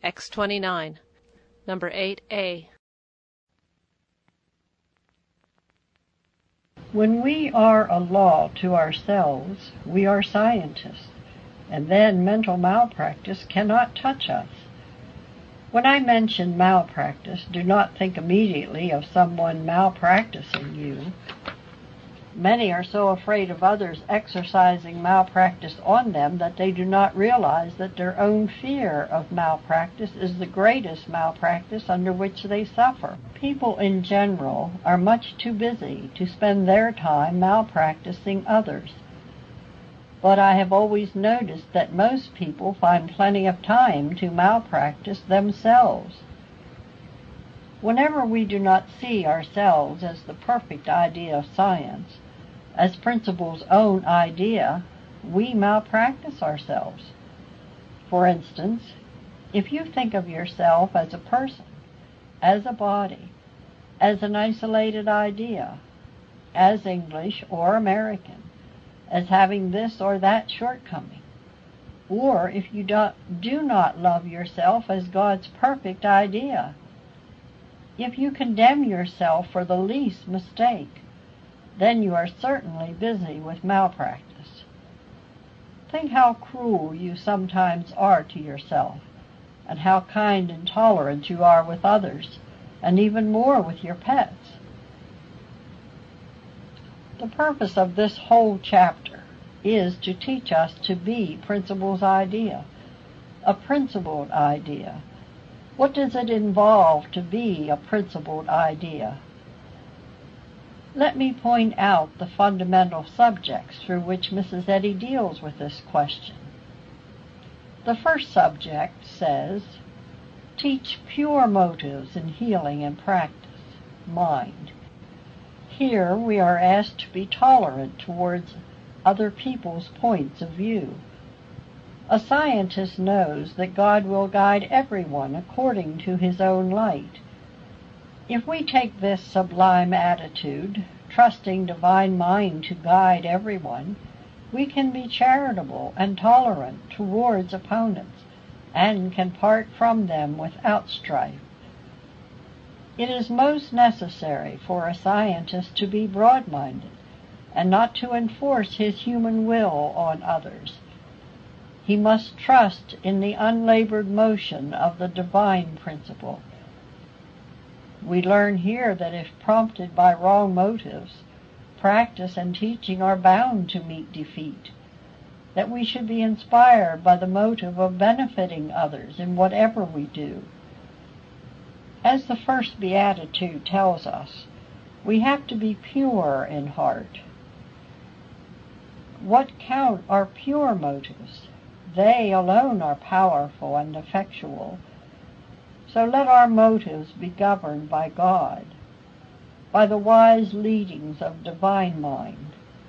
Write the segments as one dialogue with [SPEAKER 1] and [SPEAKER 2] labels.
[SPEAKER 1] X29, number 8A.
[SPEAKER 2] When we are a law to ourselves, we are scientists, and then mental malpractice cannot touch us. When I mention malpractice, do not think immediately of someone malpracticing you. Many are so afraid of others exercising malpractice on them that they do not realize that their own fear of malpractice is the greatest malpractice under which they suffer. People in general are much too busy to spend their time malpracticing others. But I have always noticed that most people find plenty of time to malpractice themselves. Whenever we do not see ourselves as the perfect idea of science, as principle's own idea, we malpractice ourselves. For instance, if you think of yourself as a person, as a body, as an isolated idea, as English or American, as having this or that shortcoming, or if you do not love yourself as God's perfect idea, if you condemn yourself for the least mistake, then you are certainly busy with malpractice. Think how cruel you sometimes are to yourself, and how kind and tolerant you are with others, and even more with your pets. The purpose of this whole chapter is to teach us to be principle's idea, a principled idea. What does it involve to be a principled idea? Let me point out the fundamental subjects through which Mrs. Eddy deals with this question. The first subject says, teach pure motives in healing and practice, mind. Here we are asked to be tolerant towards other people's points of view. A scientist knows that God will guide everyone according to his own light. If we take this sublime attitude, trusting divine mind to guide everyone, we can be charitable and tolerant towards opponents, and can part from them without strife. It is most necessary for a scientist to be broad-minded, and not to enforce his human will on others. He must trust in the unlabored motion of the divine principle. We learn here that if prompted by wrong motives, practice and teaching are bound to meet defeat, that we should be inspired by the motive of benefiting others in whatever we do. As the first beatitude tells us, we have to be pure in heart. What count are pure motives? They alone are powerful and effectual. So let our motives be governed by God, by the wise leadings of divine mind.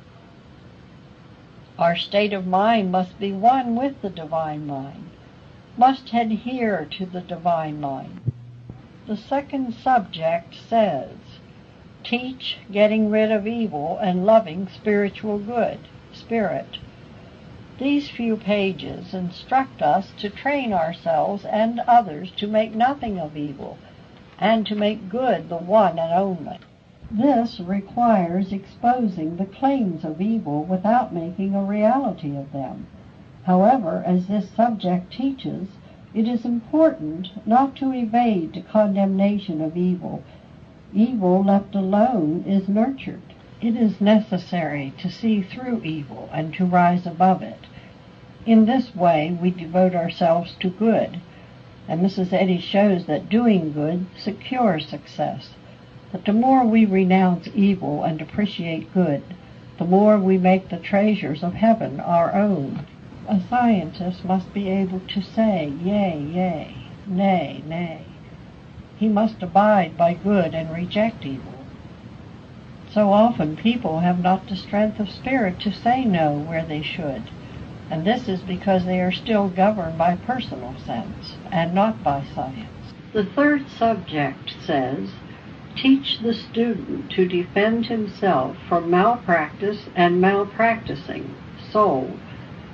[SPEAKER 2] Our state of mind must be one with the divine mind, must adhere to the divine mind. The second subject says, teach getting rid of evil and loving spiritual good, spirit. These few pages instruct us to train ourselves and others to make nothing of evil, and to make good the one and only. This requires exposing the claims of evil without making a reality of them. However, as this subject teaches, it is important not to evade the condemnation of evil. Evil left alone is nurtured. It is necessary to see through evil and to rise above it. In this way we devote ourselves to good, and Mrs. Eddy shows that doing good secures success, that the more we renounce evil and appreciate good, the more we make the treasures of heaven our own. A scientist must be able to say yea, yea, nay, nay. He must abide by good and reject evil. So often people have not the strength of spirit to say no where they should, and this is because they are still governed by personal sense and not by science. The third subject says, teach the student to defend himself from malpractice and malpracticing, soul.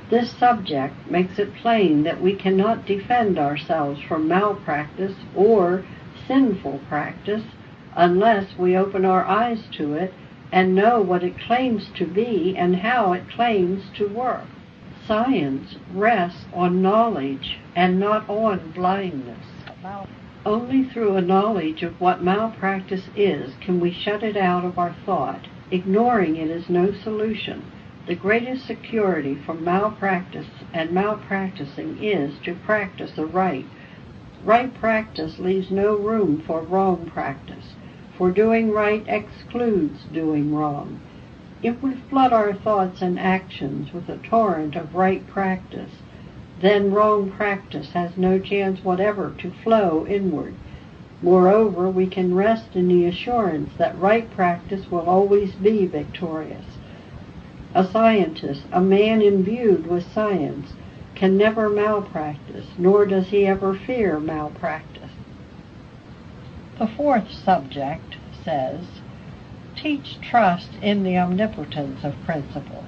[SPEAKER 2] This subject makes it plain that we cannot defend ourselves from malpractice or sinful practice unless we open our eyes to it and know what it claims to be and how it claims to work. Science rests on knowledge and not on blindness. Only through a knowledge of what malpractice is can we shut it out of our thought. Ignoring it is no solution. The greatest security from malpractice and malpracticing is to practice aright. Right practice leaves no room for wrong practice, for doing right excludes doing wrong. If we flood our thoughts and actions with a torrent of right practice, then wrong practice has no chance whatever to flow inward. Moreover, we can rest in the assurance that right practice will always be victorious. A scientist, a man imbued with science, can never malpractice, nor does he ever fear malpractice. The fourth subject says, teach trust in the omnipotence of principle.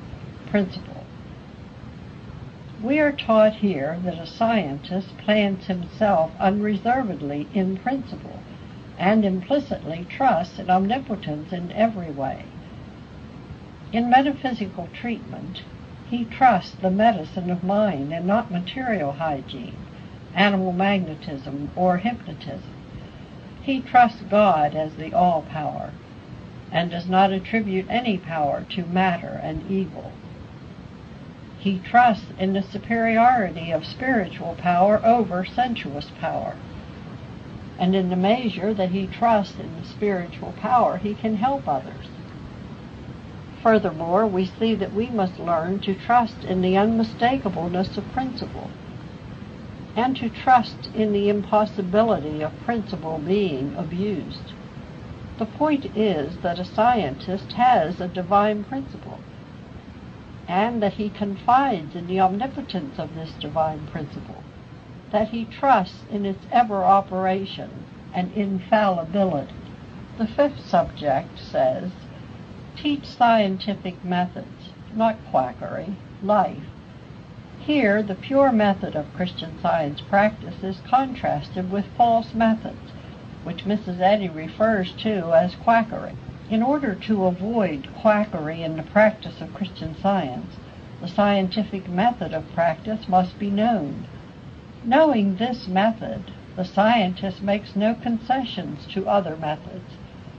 [SPEAKER 2] We are taught here that a scientist plants himself unreservedly in principle and implicitly trusts in omnipotence in every way. In metaphysical treatment, he trusts the medicine of mind and not material hygiene, animal magnetism, or hypnotism. He trusts God as the all-power and does not attribute any power to matter and evil. He trusts in the superiority of spiritual power over sensuous power. And in the measure that he trusts in the spiritual power, he can help others. Furthermore, we see that we must learn to trust in the unmistakableness of principle, and to trust in the impossibility of principle being abused. The point is that a scientist has a divine principle, and that he confides in the omnipotence of this divine principle, that he trusts in its ever-operation and infallibility. The fifth subject says, teach scientific methods, not quackery, life. Here, the pure method of Christian Science practice is contrasted with false methods, which Mrs. Eddy refers to as quackery. In order to avoid quackery in the practice of Christian Science, the scientific method of practice must be known. Knowing this method, the scientist makes no concessions to other methods.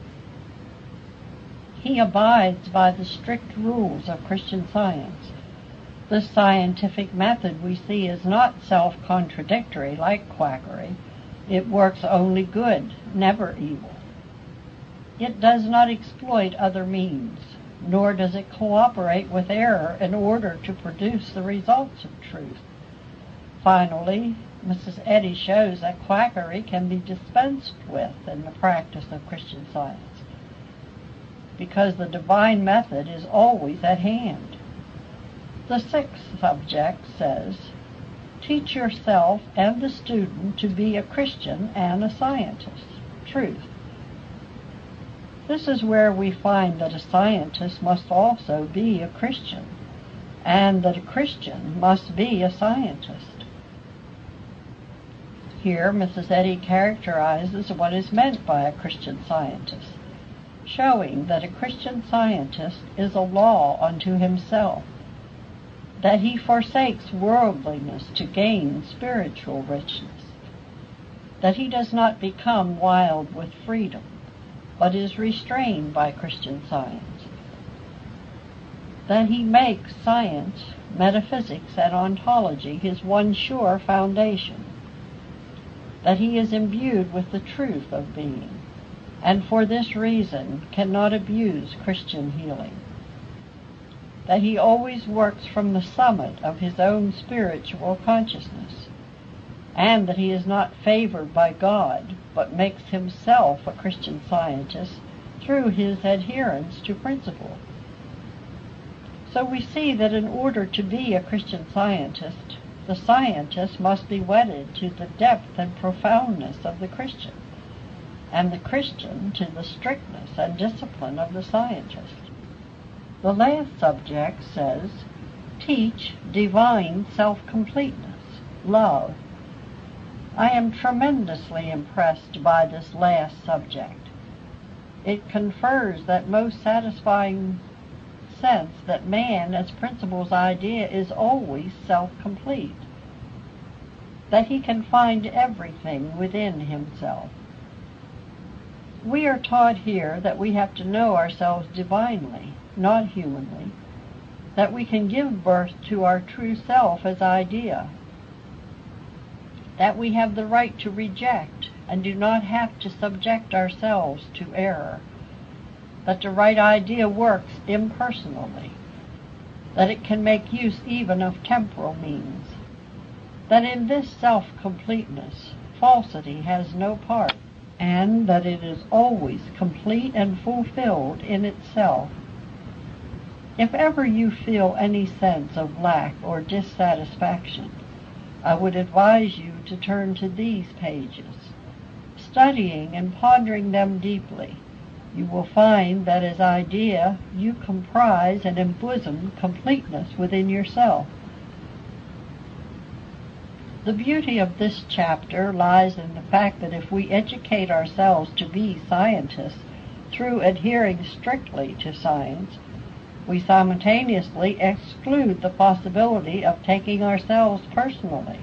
[SPEAKER 2] He abides by the strict rules of Christian Science. This scientific method, we see, is not self-contradictory like quackery. It works only good, never evil. It does not exploit other means, nor does it cooperate with error in order to produce the results of truth. Finally, Mrs. Eddy shows that quackery can be dispensed with in the practice of Christian Science, because the divine method is always at hand. The sixth subject says, teach yourself and the student to be a Christian and a scientist. Truth. This is where we find that a scientist must also be a Christian, and that a Christian must be a scientist. Here, Mrs. Eddy characterizes what is meant by a Christian scientist, showing that a Christian scientist is a law unto himself, that he forsakes worldliness to gain spiritual richness, that he does not become wild with freedom, but is restrained by Christian Science, that he makes science, metaphysics, and ontology his one sure foundation, that he is imbued with the truth of being, and for this reason cannot abuse Christian healing, that he always works from the summit of his own spiritual consciousness, and that he is not favored by God, but makes himself a Christian scientist through his adherence to principle. So we see that in order to be a Christian scientist, the scientist must be wedded to the depth and profoundness of the Christian, and the Christian to the strictness and discipline of the scientist. The last subject says, teach divine self-completeness, love. I am tremendously impressed by this last subject. It confers that most satisfying sense that man as principle's idea is always self-complete, that he can find everything within himself. We are taught here that we have to know ourselves divinely, not humanly, that we can give birth to our true self as idea, that we have the right to reject and do not have to subject ourselves to error, that the right idea works impersonally, that it can make use even of temporal means, that in this self-completeness falsity has no part, and that it is always complete and fulfilled in itself. If ever you feel any sense of lack or dissatisfaction, I would advise you to turn to these pages. Studying and pondering them deeply, you will find that as idea you comprise and embosom completeness within yourself. The beauty of this chapter lies in the fact that if we educate ourselves to be scientists through adhering strictly to science, we simultaneously exclude the possibility of taking ourselves personally.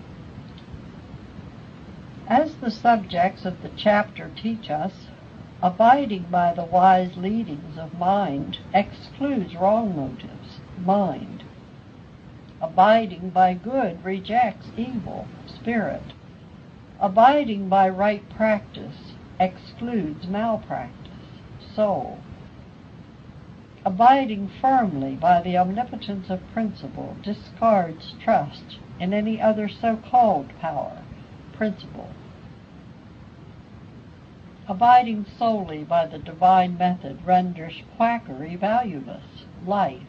[SPEAKER 2] As the subjects of the chapter teach us, abiding by the wise leadings of mind excludes wrong motives, mind. Abiding by good rejects evil, spirit. Abiding by right practice excludes malpractice, soul. Abiding firmly by the omnipotence of principle discards trust in any other so-called power, principle. Abiding solely by the divine method renders quackery valueless, life.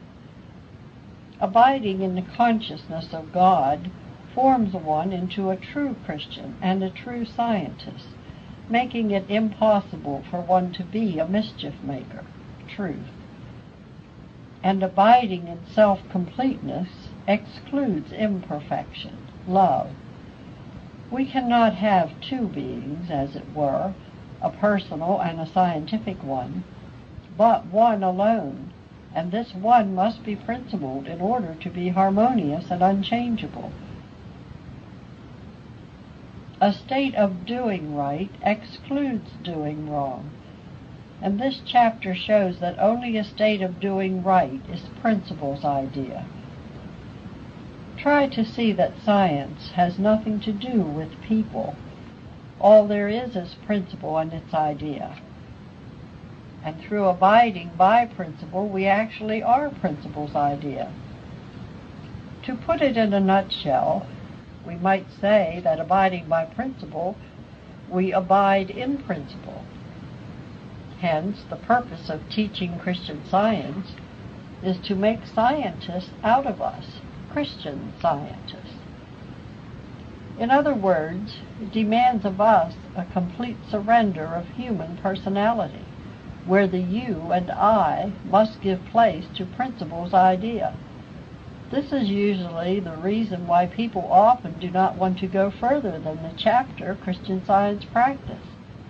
[SPEAKER 2] Abiding in the consciousness of God forms one into a true Christian and a true scientist, making it impossible for one to be a mischief-maker, truth. And abiding in self-completeness excludes imperfection, love. We cannot have two beings, as it were, a personal and a scientific one, but one alone, and this one must be principled in order to be harmonious and unchangeable. A state of doing right excludes doing wrong, and this chapter shows that only a state of doing right is principle's idea. Try to see that science has nothing to do with people. All there is principle and its idea. And through abiding by principle, we actually are principle's idea. To put it in a nutshell, we might say that abiding by principle, we abide in principle. Hence, the purpose of teaching Christian Science is to make scientists out of us, Christian scientists. In other words, it demands of us a complete surrender of human personality, where the you and I must give place to principle's idea. This is usually the reason why people often do not want to go further than the chapter Christian Science Practice.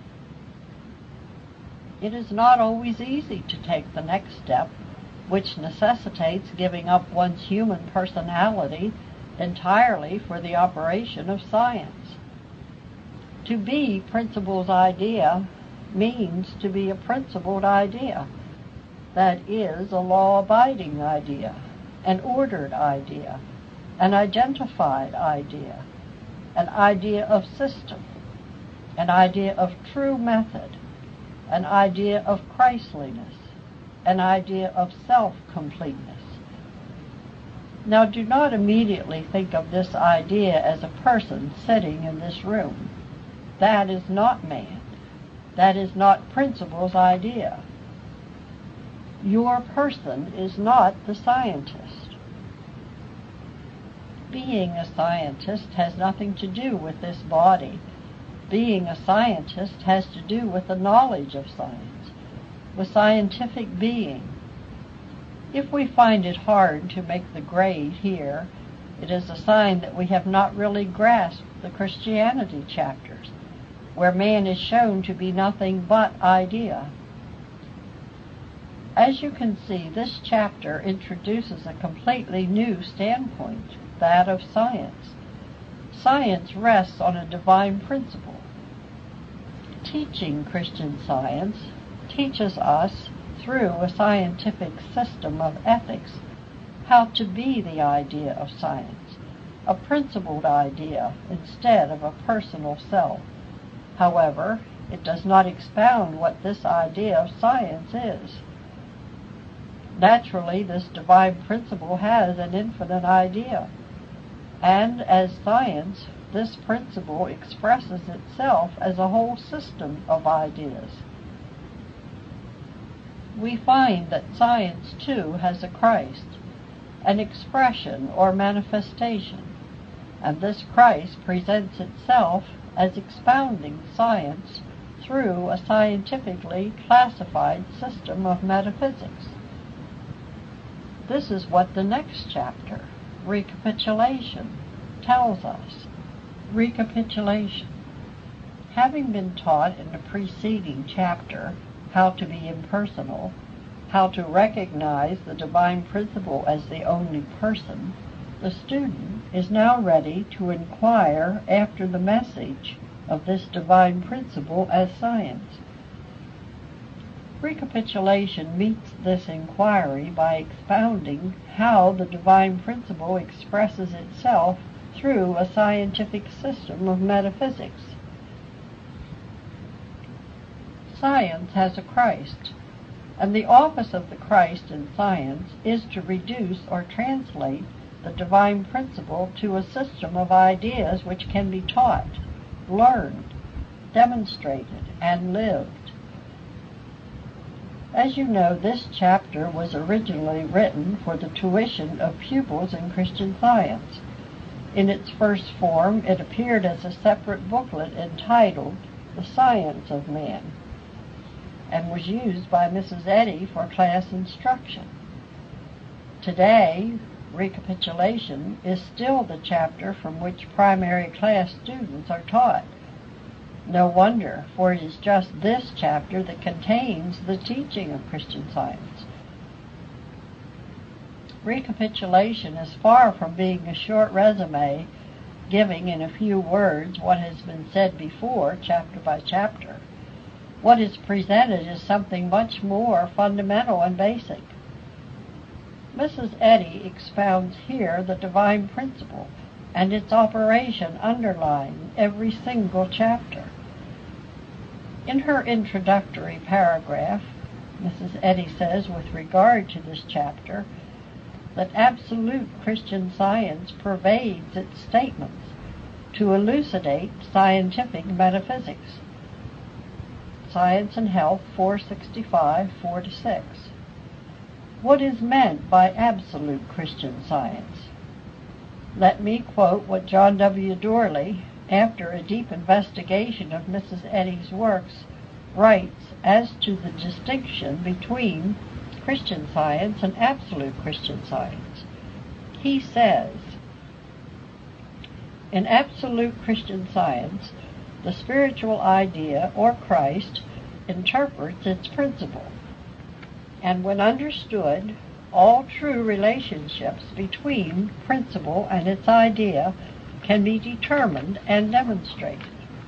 [SPEAKER 2] It is not always easy to take the next step, which necessitates giving up one's human personality entirely for the operation of science. To be principle's idea means to be a principled idea, that is, a law-abiding idea, an ordered idea, an identified idea, an idea of system, an idea of true method, an idea of Christliness, an idea of self-completeness. Now, do not immediately think of this idea as a person sitting in this room. That is not man. That is not principle's idea. Your person is not the scientist. Being a scientist has nothing to do with this body. Being a scientist has to do with the knowledge of science, with scientific being. If we find it hard to make the grade here, it is a sign that we have not really grasped the Christianity chapters, where man is shown to be nothing but idea. As you can see, this chapter introduces a completely new standpoint, that of science. Science rests on a divine principle. Teaching Christian Science teaches us, through a scientific system of ethics, how to be the idea of science, a principled idea instead of a personal self. However, it does not expound what this idea of science is. Naturally, this divine principle has an infinite idea, and as science, this principle expresses itself as a whole system of ideas. We find that science, too, has a Christ, an expression or manifestation, and this Christ presents itself as expounding science through a scientifically classified system of metaphysics. This is what the next chapter, Recapitulation, tells us. Recapitulation. Having been taught in the preceding chapter how to be impersonal, how to recognize the divine principle as the only person, the student is now ready to inquire after the message of this divine principle as science. Recapitulation meets this inquiry by expounding how the divine principle expresses itself through a scientific system of metaphysics. Science has a Christ, and the office of the Christ in science is to reduce or translate the divine principle to a system of ideas which can be taught, learned, demonstrated, and lived. As you know, this chapter was originally written for the tuition of pupils in Christian Science. In its first form, it appeared as a separate booklet entitled The Science of Man, and was used by Mrs. Eddy for class instruction. Today, Recapitulation is still the chapter from which primary class students are taught. No wonder, for it is just this chapter that contains the teaching of Christian Science. Recapitulation is far from being a short resume giving in a few words what has been said before, chapter by chapter. What is presented is something much more fundamental and basic. Mrs. Eddy expounds here the divine principle and its operation underlying every single chapter. In her introductory paragraph, Mrs. Eddy says with regard to this chapter that absolute Christian Science pervades its statements to elucidate scientific metaphysics. Science and Health, 465, 4-6. What is meant by absolute Christian Science? Let me quote what John W. Dorley, after a deep investigation of Mrs. Eddy's works, writes as to the distinction between Christian Science and absolute Christian Science. He says, in absolute Christian Science, the spiritual idea, or Christ, interprets its principle, and when understood, all true relationships between principle and its idea can be determined and demonstrated.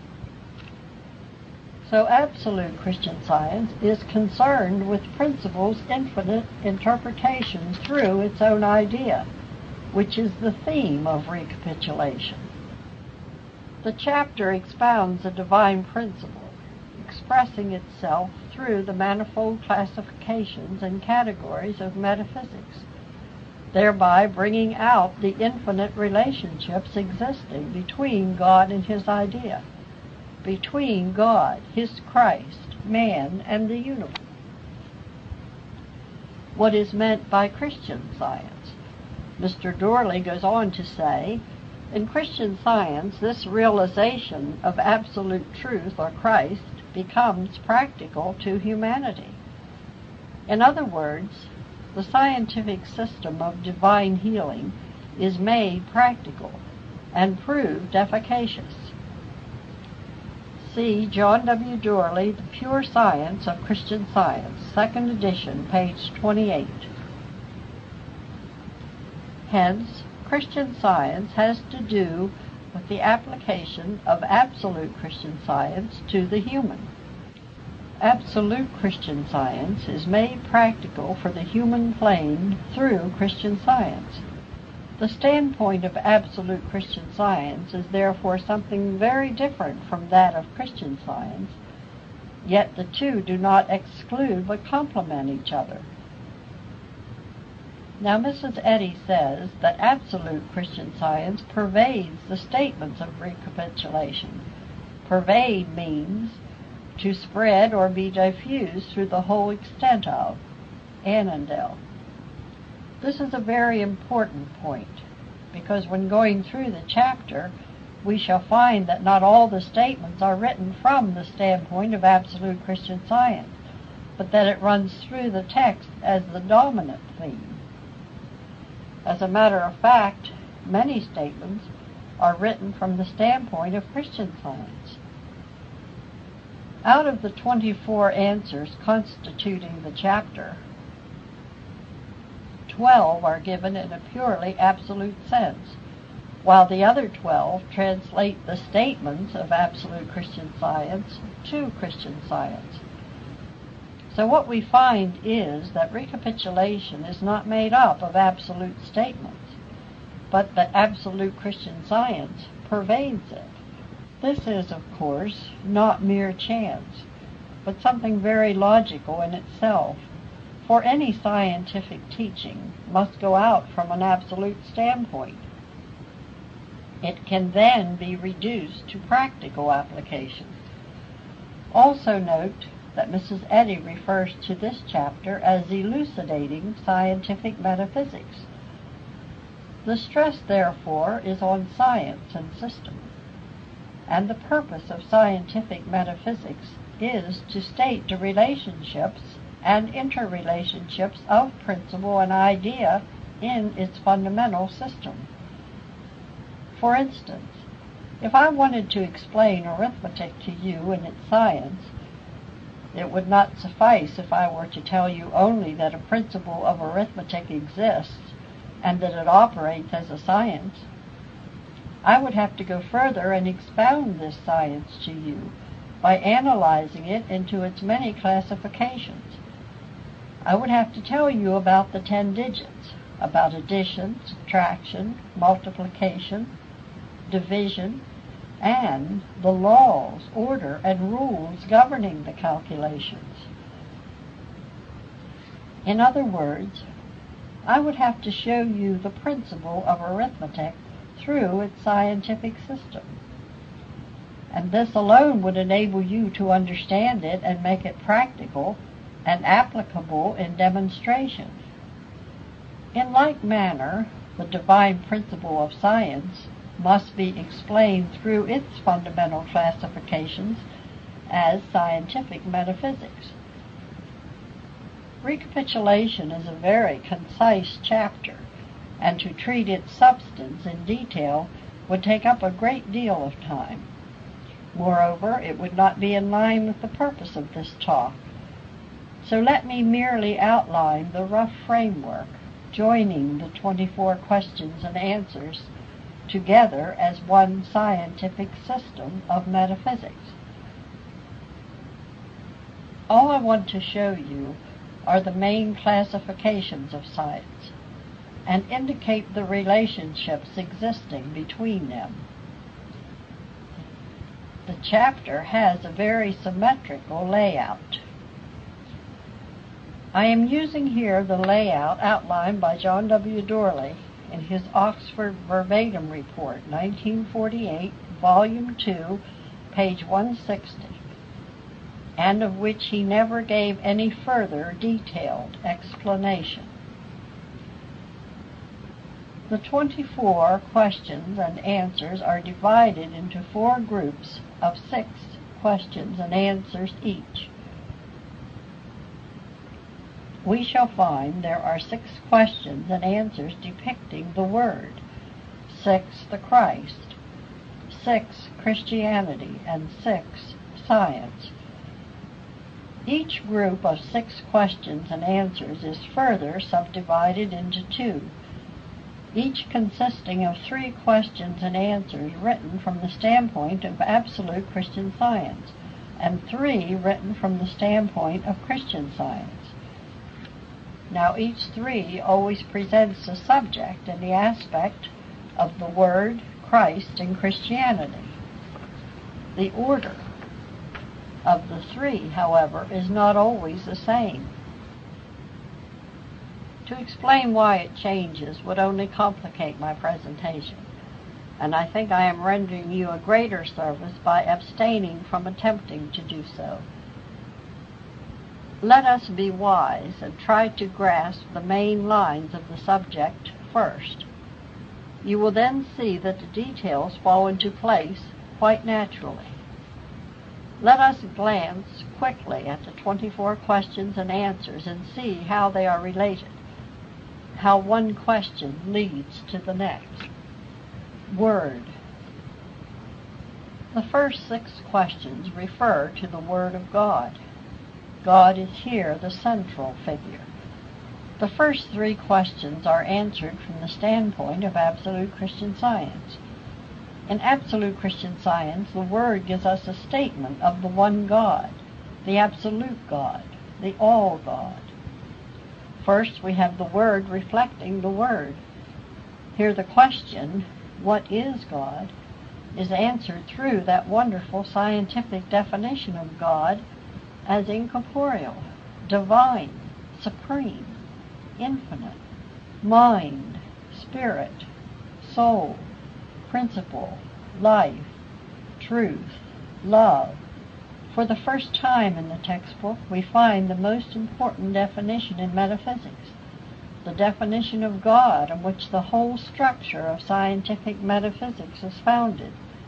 [SPEAKER 2] So absolute Christian Science is concerned with principle's infinite interpretation through its own idea, which is the theme of Recapitulation. The chapter expounds the divine principle, expressing itself through the manifold classifications and categories of metaphysics, thereby bringing out the infinite relationships existing between God and his idea, between God, his Christ, man, and the universe. What is meant by Christian Science? Mr. Dorley goes on to say, in Christian Science, this realization of absolute truth, or Christ, becomes practical to humanity. In other words, the scientific system of divine healing is made practical and proved efficacious. See John W. Doorly, The Pure Science of Christian Science, 2nd edition, page 28. Hence, Christian Science has to do with the application of absolute Christian Science to the human. Absolute Christian Science is made practical for the human plane through Christian Science. The standpoint of absolute Christian Science is therefore something very different from that of Christian Science, yet the two do not exclude but complement each other. Now, Mrs. Eddy says that absolute Christian Science pervades the statements of recapitulation. Pervade means to spread or be diffused through the whole extent of. Annandale. This is a very important point, because when going through the chapter, we shall find that not all the statements are written from the standpoint of absolute Christian Science, but that it runs through the text as the dominant theme. As a matter of fact, many statements are written from the standpoint of Christian Science. Out of the 24 answers constituting the chapter, 12 are given in a purely absolute sense, while the other 12 translate the statements of absolute Christian Science to Christian Science. So what we find is that recapitulation is not made up of absolute statements, but that absolute Christian Science pervades it. This is, of course, not mere chance, but something very logical in itself, for any scientific teaching must go out from an absolute standpoint. It can then be reduced to practical application. Also note that Mrs. Eddy refers to this chapter as elucidating scientific metaphysics. The stress, therefore, is on science and system, and the purpose of scientific metaphysics is to state the relationships and interrelationships of principle and idea in its fundamental system. For instance, if I wanted to explain arithmetic to you in its science, it would not suffice if I were to tell you only that a principle of arithmetic exists and that it operates as a science. I would have to go further and expound this science to you by analyzing it into its many classifications. I would have to tell you about the 10 digits, about addition, subtraction, multiplication, division, and the laws, order, and rules governing the calculations. In other words, I would have to show you the principle of arithmetic through its scientific system, and this alone would enable you to understand it and make it practical and applicable in demonstration. In like manner, the divine principle of science must be explained through its fundamental classifications as scientific metaphysics. Recapitulation is a very concise chapter, and to treat its substance in detail would take up a great deal of time. Moreover, it would not be in line with the purpose of this talk. So let me merely outline the rough framework, joining the 24 questions and answers together as one scientific system of metaphysics. All I want to show you are the main classifications of science and indicate the relationships existing between them. The chapter has a very symmetrical layout. I am using here the layout outlined by John W. Doorly in his Oxford Verbatim Report, 1948, Volume 2, page 160, and of which he never gave any further detailed explanation. The 24 questions and answers are divided into 4 groups of 6 questions and answers each. we shall find there are 6 questions and answers depicting the Word, 6 the Christ, 6 Christianity, and 6 science. Each group of 6 questions and answers is further subdivided into 2, each consisting of 3 questions and answers written from the standpoint of absolute Christian Science, and 3 written from the standpoint of Christian Science. Now each 3 always presents the subject and the aspect of the Word, Christ, and Christianity. The order of the 3, however, is not always the same. To explain why it changes would only complicate my presentation, and I think I am rendering you a greater service by abstaining from attempting to do so. Let us be wise and try to grasp the main lines of the subject first. You will then see that the details fall into place quite naturally. Let us glance quickly at the 24 questions and answers and see how they are related, how one question leads to the next. Word. The first 6 questions refer to the Word of God. God is here the central figure. The first 3 questions are answered from the standpoint of absolute Christian Science. In absolute Christian Science, the Word gives us a statement of the one God, the absolute God, the all God. First, we have the Word reflecting the Word. Here the question, what is God, is answered through that wonderful scientific definition of God as incorporeal, divine, supreme, infinite, mind, spirit, soul, principle, life, truth, love. For the first time in the textbook, we find the most important definition in metaphysics, the definition of God on which the whole structure of scientific metaphysics is founded.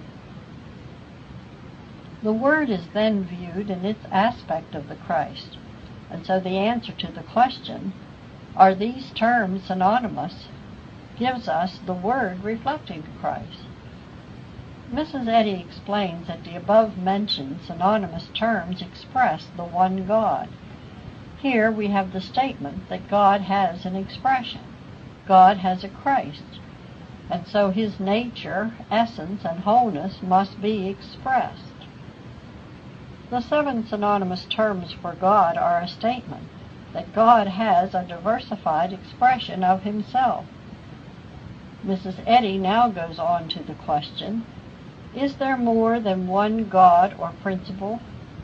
[SPEAKER 2] The Word is then viewed in its aspect of the Christ, and so the answer to the question, are these terms synonymous, gives us the Word reflecting Christ. Mrs. Eddy explains that the above-mentioned synonymous terms express the one God. Here we have the statement that God has an expression. God has a Christ, and so his nature, essence, and wholeness must be expressed. The 7 synonymous terms for God are a statement that God has a diversified expression of himself. Mrs. Eddy now goes on to the question, is there more than one God or principle?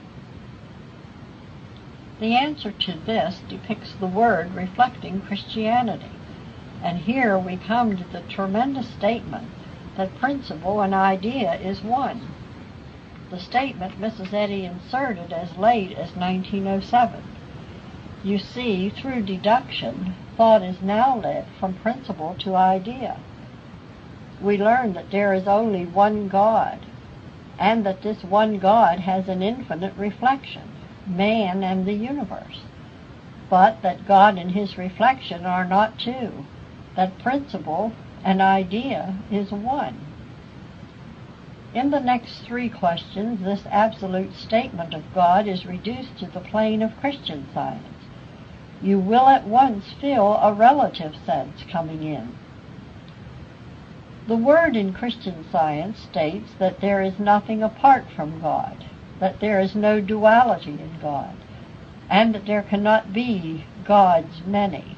[SPEAKER 2] The answer to this depicts the Word reflecting Christianity, and here we come to the tremendous statement that principle and idea is one. The statement Mrs. Eddy inserted as late as 1907. You see, through deduction, thought is now led from principle to idea. We learn that there is only one God, and that this one God has an infinite reflection, man and the universe, but that God and his reflection are not 2, that principle and idea is one. In the next 3 questions, this absolute statement of God is reduced to the plane of Christian Science. You will at once feel a relative sense coming in. The Word in Christian Science states that there is nothing apart from God, that there is no duality in God, and that there cannot be gods many.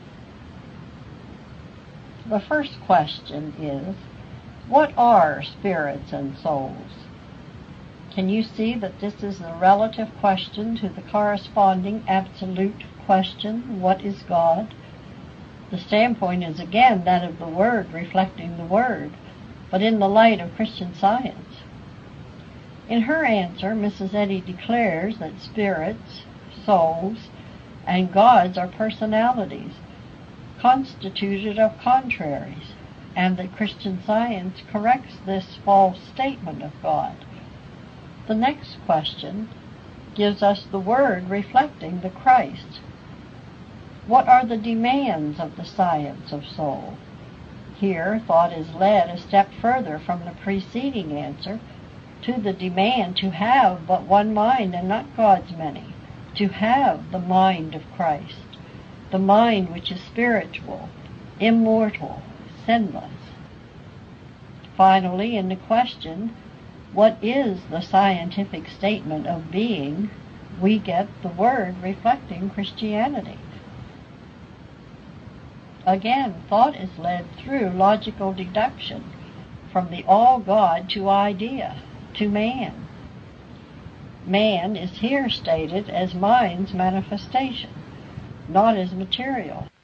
[SPEAKER 2] The first question is, what are spirits and souls? Can you see that this is the relative question to the corresponding absolute question, what is God? The standpoint is again that of the Word reflecting the Word, but in the light of Christian Science. In her answer, Mrs. Eddy declares that spirits, souls, and gods are personalities, constituted of contraries, and that Christian Science corrects this false statement of God. The next question gives us the Word reflecting the Christ. What are the demands of the science of soul? Here thought is led a step further from the preceding answer to the demand to have but one mind and not God's many, to have the mind of Christ, the mind which is spiritual, immortal, sinless. Finally, in the question, what is the scientific statement of being, we get the word reflecting Christianity. Again, thought is led through logical deduction from the all-God to idea, to man. Man is here stated as mind's manifestation, not as material.